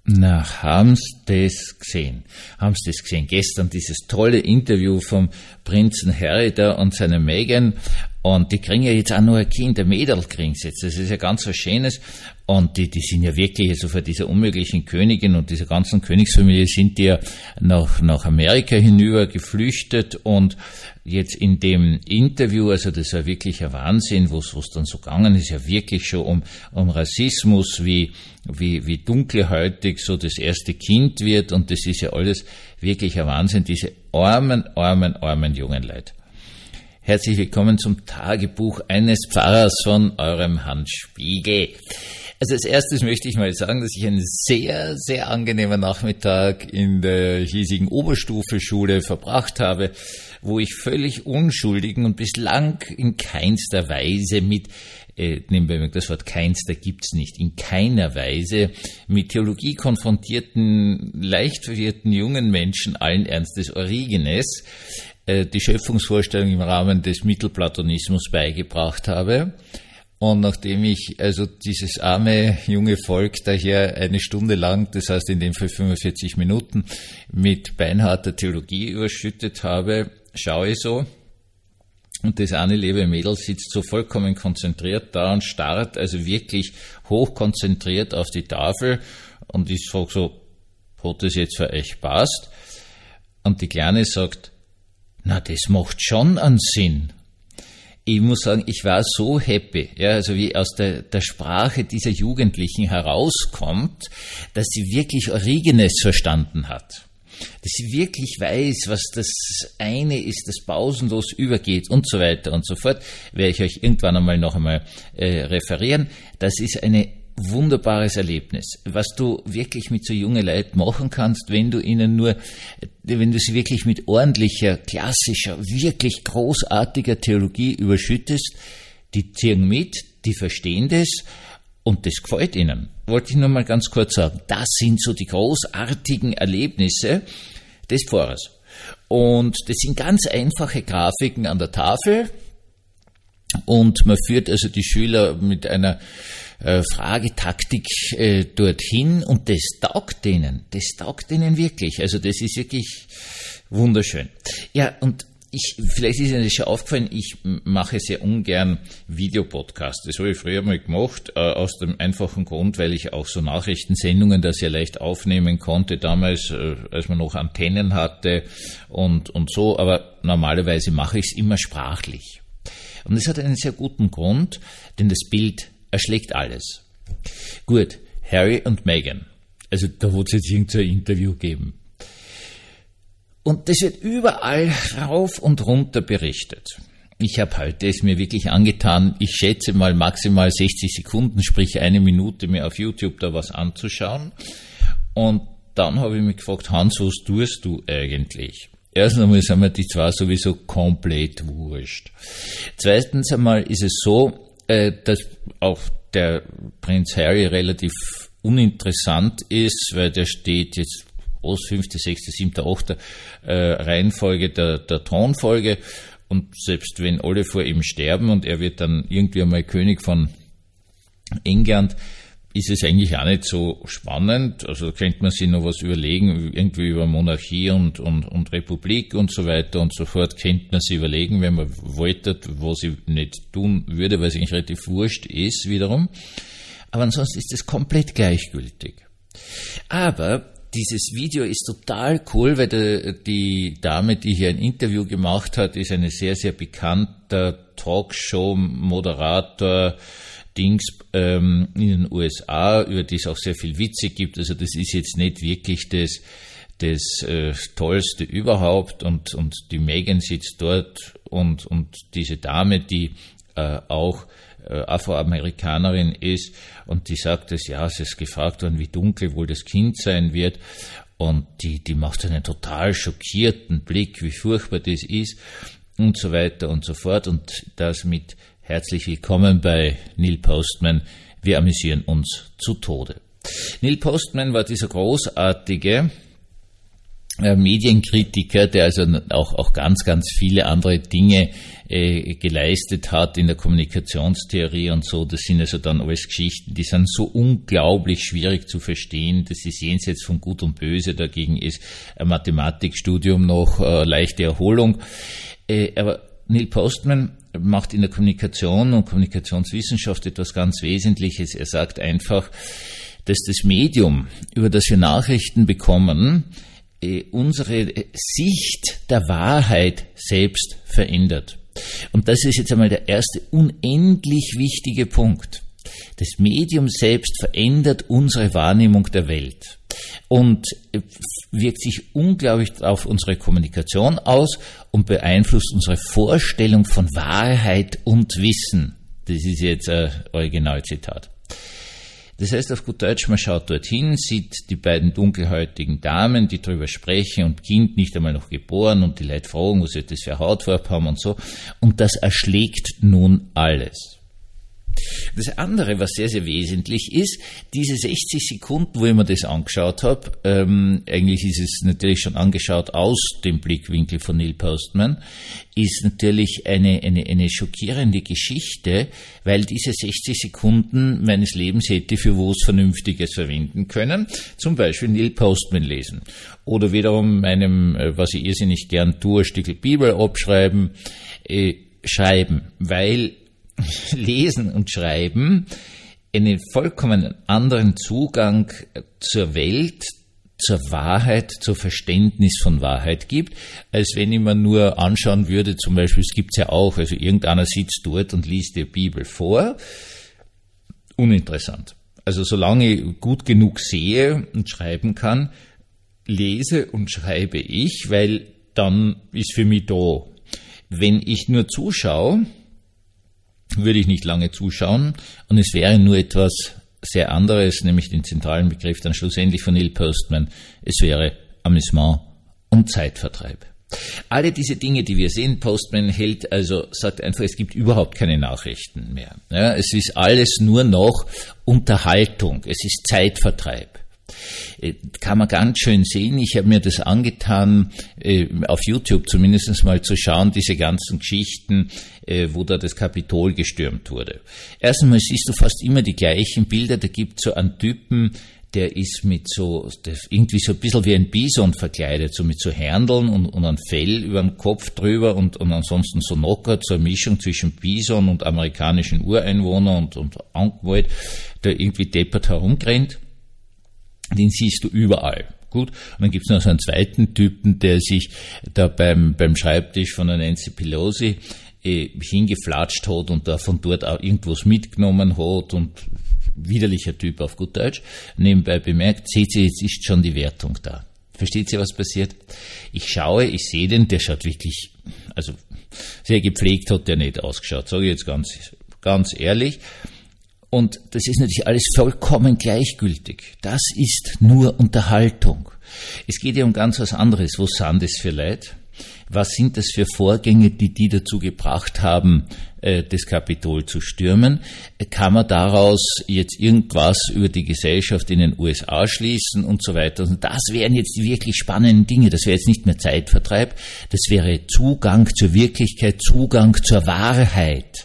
Na, haben's das gesehen? Haben's das gesehen? Gestern dieses tolle Interview vom Prinzen Harry da und seiner Meghan. Und die kriegen ja jetzt auch noch ein Kind, ein Mädel kriegen sie jetzt. Das ist ja ganz was Schönes. Und die sind ja wirklich, also vor dieser unmöglichen Königin und dieser ganzen Königsfamilie sind die ja nach Amerika hinüber geflüchtet. Und jetzt in dem Interview, also das war wirklich ein Wahnsinn, wo es dann so gegangen ist, ja wirklich schon um Rassismus, wie dunkelhäutig so das erste Kind wird. Und das ist ja alles wirklich ein Wahnsinn, diese armen jungen Leute. Herzlich willkommen zum Tagebuch eines Pfarrers von eurem Hans Spiegel. Also als erstes möchte ich mal sagen, dass ich einen sehr, sehr angenehmen Nachmittag in der hiesigen Oberstufenschule verbracht habe, wo ich völlig unschuldigen und bislang in keinster Weise das Wort keinster gibt's nicht, in keiner Weise mit Theologie konfrontierten, leicht verwirrten jungen Menschen allen Ernstes Origenes die Schöpfungsvorstellung im Rahmen des Mittelplatonismus beigebracht habe. Und nachdem ich also dieses arme junge Volk daher eine Stunde lang, das heißt in dem Fall 45 Minuten, mit beinharter Theologie überschüttet habe, schaue ich so, und das eine liebe Mädel sitzt so vollkommen konzentriert da und starrt also wirklich hochkonzentriert auf die Tafel, und ich frage so, hat das jetzt für euch passt? Und die Kleine sagt, na, das macht schon einen Sinn. Ich muss sagen, ich war so happy, ja, also wie aus der Sprache dieser Jugendlichen herauskommt, dass sie wirklich Origenes verstanden hat. Dass sie wirklich weiß, was das eine ist, das pausenlos übergeht und so weiter und so fort, werde ich euch irgendwann noch einmal referieren. Das ist ein wunderbares Erlebnis, was du wirklich mit so jungen Leuten machen kannst, wenn du sie wirklich mit ordentlicher, klassischer, wirklich großartiger Theologie überschüttest. Die ziehen mit, die verstehen das und das gefällt ihnen. Wollte ich nur mal ganz kurz sagen, das sind so die großartigen Erlebnisse des Pfarrers. Und das sind ganz einfache Grafiken an der Tafel, und man führt also die Schüler mit einer Fragetaktik dorthin, und das taugt denen wirklich. Also das ist wirklich wunderschön. Ja, und vielleicht ist Ihnen das schon aufgefallen, ich mache sehr ungern Videopodcasts. Das habe ich früher mal gemacht, aus dem einfachen Grund, weil ich auch so Nachrichtensendungen da sehr leicht aufnehmen konnte, damals, als man noch Antennen hatte und so, aber normalerweise mache ich es immer sprachlich. Und das hat einen sehr guten Grund, denn das Bild erschlägt alles. Gut, Harry und Meghan. Also da wird es jetzt irgendein Interview geben. Und das wird überall rauf und runter berichtet. Ich habe heute es mir wirklich angetan, ich schätze mal maximal 60 Sekunden, sprich 1 Minute, mir auf YouTube da was anzuschauen. Und dann habe ich mich gefragt, Hans, was tust du eigentlich? Erstens einmal sind mir die zwei sowieso komplett wurscht. Zweitens einmal ist es so, dass auch der Prinz Harry relativ uninteressant ist, weil der steht jetzt aus 5., 6., 7., 8. Reihenfolge der Thronfolge, und selbst wenn alle vor ihm sterben und er wird dann irgendwie einmal König von England, ist es eigentlich auch nicht so spannend. Also könnte man sich noch was überlegen, irgendwie über Monarchie und Republik und so weiter und so fort, könnte man sich überlegen, wenn man wollte, was ich nicht tun würde, weil es eigentlich relativ wurscht ist wiederum. Aber ansonsten ist es komplett gleichgültig. Aber dieses Video ist total cool, weil die Dame, die hier ein Interview gemacht hat, ist eine sehr, sehr bekannter Talkshow-Moderator, in den USA, über die es auch sehr viel Witze gibt. Also das ist jetzt nicht wirklich das Tollste überhaupt, und die Meghan sitzt dort und diese Dame, die auch Afroamerikanerin ist, und die sagt es, ja, es ist gefragt worden, wie dunkel wohl das Kind sein wird, und die macht einen total schockierten Blick, wie furchtbar das ist und so weiter und so fort, und das mit herzlich willkommen bei Neil Postman. Wir amüsieren uns zu Tode. Neil Postman war dieser großartige Medienkritiker, der also auch ganz, ganz viele andere Dinge geleistet hat in der Kommunikationstheorie und so. Das sind also dann alles Geschichten, die sind so unglaublich schwierig zu verstehen. Das ist jenseits von Gut und Böse. Dagegen ist ein Mathematikstudium noch leichte Erholung. Aber Neil Postman macht in der Kommunikation und Kommunikationswissenschaft etwas ganz Wesentliches. Er sagt einfach, dass das Medium, über das wir Nachrichten bekommen, unsere Sicht der Wahrheit selbst verändert. Und das ist jetzt einmal der erste unendlich wichtige Punkt. Das Medium selbst verändert unsere Wahrnehmung der Welt und wirkt sich unglaublich auf unsere Kommunikation aus und beeinflusst unsere Vorstellung von Wahrheit und Wissen. Das ist jetzt ein Originalzitat. Das heißt auf gut Deutsch, man schaut dorthin, sieht die beiden dunkelhäutigen Damen, die drüber sprechen und Kind nicht einmal noch geboren und die Leute fragen, was sie das für Hautfarbe haben und so. Und das erschlägt nun alles. Das andere, was sehr, sehr wesentlich ist, diese 60 Sekunden, wo ich mir das angeschaut habe, eigentlich ist es natürlich schon angeschaut aus dem Blickwinkel von Neil Postman, ist natürlich eine schockierende Geschichte, weil diese 60 Sekunden meines Lebens hätte für was Vernünftiges verwenden können, zum Beispiel Neil Postman lesen oder wiederum meinem, was ich irrsinnig gern tue, ein Stück Bibel abschreiben, schreiben, weil Lesen und Schreiben einen vollkommen anderen Zugang zur Welt, zur Wahrheit, zur Verständnis von Wahrheit gibt, als wenn ich mir nur anschauen würde, zum Beispiel, es gibt's ja auch, also irgendeiner sitzt dort und liest die Bibel vor. Uninteressant. Also solange ich gut genug sehe und schreiben kann, lese und schreibe ich, weil dann ist für mich da. Wenn ich nur zuschaue, würde ich nicht lange zuschauen und es wäre nur etwas sehr anderes, nämlich den zentralen Begriff dann schlussendlich von Neil Postman. Es wäre Amüsement und Zeitvertreib. Alle diese Dinge, die wir sehen, Postman sagt einfach, es gibt überhaupt keine Nachrichten mehr. Ja, es ist alles nur noch Unterhaltung, es ist Zeitvertreib. Kann man ganz schön sehen. Ich habe mir das angetan, auf YouTube zumindest mal zu schauen, diese ganzen Geschichten, wo da das Kapitol gestürmt wurde. Erstens siehst du fast immer die gleichen Bilder. Da gibt es so einen Typen, der ist irgendwie so ein bisschen wie ein Bison verkleidet, so mit so Hörndeln und einem Fell über dem Kopf drüber und ansonsten so knockert, so eine Mischung zwischen Bison und amerikanischen Ureinwohner und Anwalt, der irgendwie deppert herumrennt. Den siehst du überall. Gut. Und dann gibt's noch so einen zweiten Typen, der sich da beim Schreibtisch von der Nancy Pelosi hingeflatscht hat und da von dort auch irgendwas mitgenommen hat und widerlicher Typ auf gut Deutsch. Nebenbei bemerkt, seht ihr, jetzt ist schon die Wertung da. Versteht ihr, was passiert? Ich sehe den, der schaut wirklich, also sehr gepflegt hat der nicht ausgeschaut, sage ich jetzt ganz ehrlich. Und das ist natürlich alles vollkommen gleichgültig. Das ist nur Unterhaltung. Es geht ja um ganz was anderes. Was sind das für Leute? Was sind das für Vorgänge, die dazu gebracht haben, das Kapitol zu stürmen? Kann man daraus jetzt irgendwas über die Gesellschaft in den USA schließen und so weiter? Und das wären jetzt die wirklich spannenden Dinge. Das wäre jetzt nicht mehr Zeitvertreib. Das wäre Zugang zur Wirklichkeit, Zugang zur Wahrheit.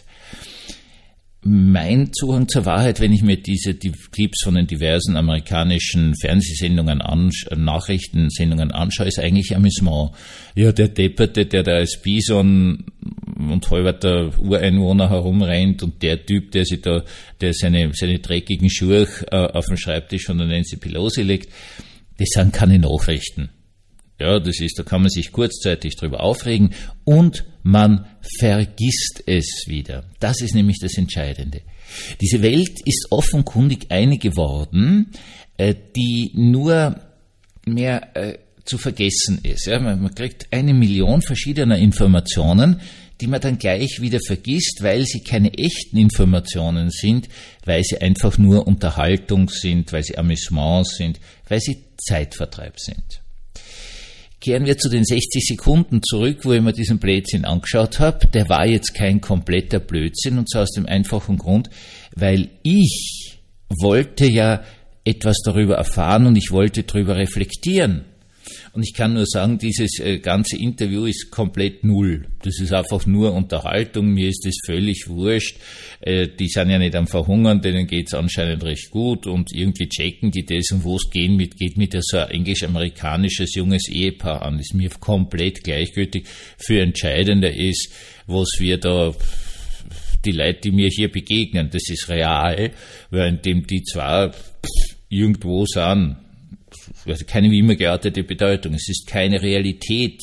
Mein Zugang zur Wahrheit, wenn ich mir die Clips von den diversen amerikanischen Fernsehsendungen, Nachrichtensendungen anschaue, ist eigentlich Amüsement. Ja, der Depperte, der da als Bison und halber Ureinwohner herumrennt und der Typ, der seine dreckigen Schuhe auf dem Schreibtisch von der Nancy Pelosi legt, das sind keine Nachrichten. Ja, da kann man sich kurzzeitig drüber aufregen und man vergisst es wieder. Das ist nämlich das Entscheidende. Diese Welt ist offenkundig eine geworden, die nur mehr zu vergessen ist. Ja, man kriegt 1 Million verschiedener Informationen, die man dann gleich wieder vergisst, weil sie keine echten Informationen sind, weil sie einfach nur Unterhaltung sind, weil sie Amüsement sind, weil sie Zeitvertreib sind. Kehren wir zu den 60 Sekunden zurück, wo ich mir diesen Blödsinn angeschaut habe. Der war jetzt kein kompletter Blödsinn, und zwar aus dem einfachen Grund, weil ich wollte ja etwas darüber erfahren und ich wollte darüber reflektieren. Und ich kann nur sagen, dieses ganze Interview ist komplett null. Das ist einfach nur Unterhaltung, mir ist das völlig wurscht. Die sind ja nicht am Verhungern, denen geht's anscheinend recht gut und irgendwie checken die das und wo es geht mit so ein englisch-amerikanisches junges Ehepaar an. Das ist mir komplett gleichgültig. Für entscheidender ist, was wir da, die Leute, die mir hier begegnen, das ist real, während dem die zwar irgendwo sind, also keine wie immer geartete Bedeutung. Es ist keine Realität.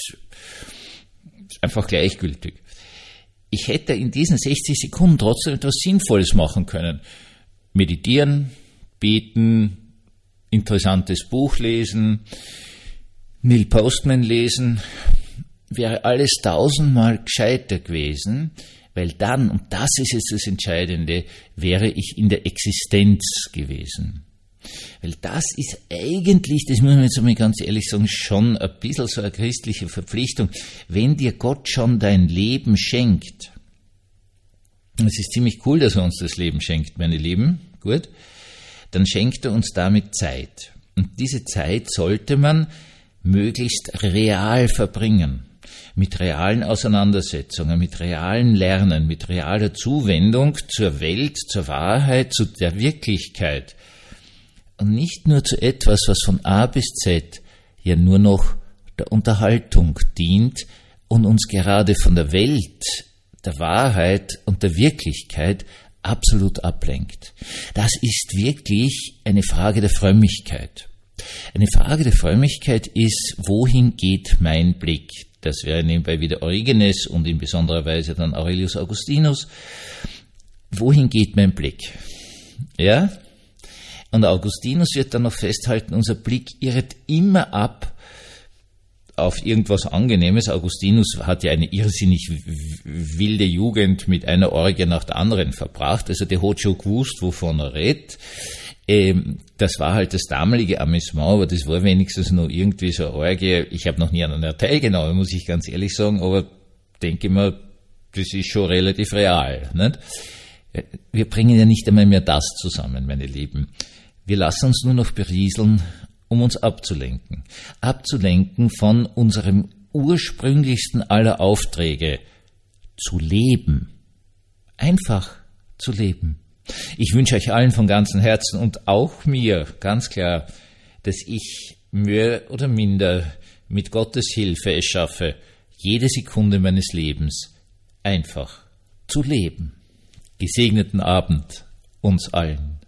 Einfach gleichgültig. Ich hätte in diesen 60 Sekunden trotzdem etwas Sinnvolles machen können. Meditieren, beten, interessantes Buch lesen, Neil Postman lesen, wäre alles 1000-mal gescheiter gewesen, weil dann, und das ist jetzt das Entscheidende, wäre ich in der Existenz gewesen. Weil das ist eigentlich, das muss man jetzt einmal ganz ehrlich sagen, schon ein bisschen so eine christliche Verpflichtung. Wenn dir Gott schon dein Leben schenkt, und es ist ziemlich cool, dass er uns das Leben schenkt, meine Lieben, gut, dann schenkt er uns damit Zeit. Und diese Zeit sollte man möglichst real verbringen. Mit realen Auseinandersetzungen, mit realen Lernen, mit realer Zuwendung zur Welt, zur Wahrheit, zu der Wirklichkeit. Und nicht nur zu etwas, was von A bis Z ja nur noch der Unterhaltung dient und uns gerade von der Welt, der Wahrheit und der Wirklichkeit absolut ablenkt. Das ist wirklich eine Frage der Frömmigkeit. Eine Frage der Frömmigkeit ist, wohin geht mein Blick? Das wäre nebenbei wieder Origenes und in besonderer Weise dann Aurelius Augustinus. Wohin geht mein Blick? Ja? Und Augustinus wird dann noch festhalten, unser Blick irrt immer ab auf irgendwas Angenehmes. Augustinus hat ja eine irrsinnig wilde Jugend mit einer Orgie nach der anderen verbracht. Also der hat schon gewusst, wovon er redet. Das war halt das damalige Amüsement, aber das war wenigstens noch irgendwie so eine Orgie. Ich habe noch nie an einer teilgenommen, muss ich ganz ehrlich sagen, aber denke mal, das ist schon relativ real. Nicht? Wir bringen ja nicht einmal mehr das zusammen, meine Lieben. Wir lassen uns nur noch berieseln, um uns abzulenken. Abzulenken von unserem ursprünglichsten aller Aufträge, zu leben. Einfach zu leben. Ich wünsche euch allen von ganzem Herzen und auch mir ganz klar, dass ich mehr oder minder mit Gottes Hilfe es schaffe, jede Sekunde meines Lebens einfach zu leben. Gesegneten Abend uns allen.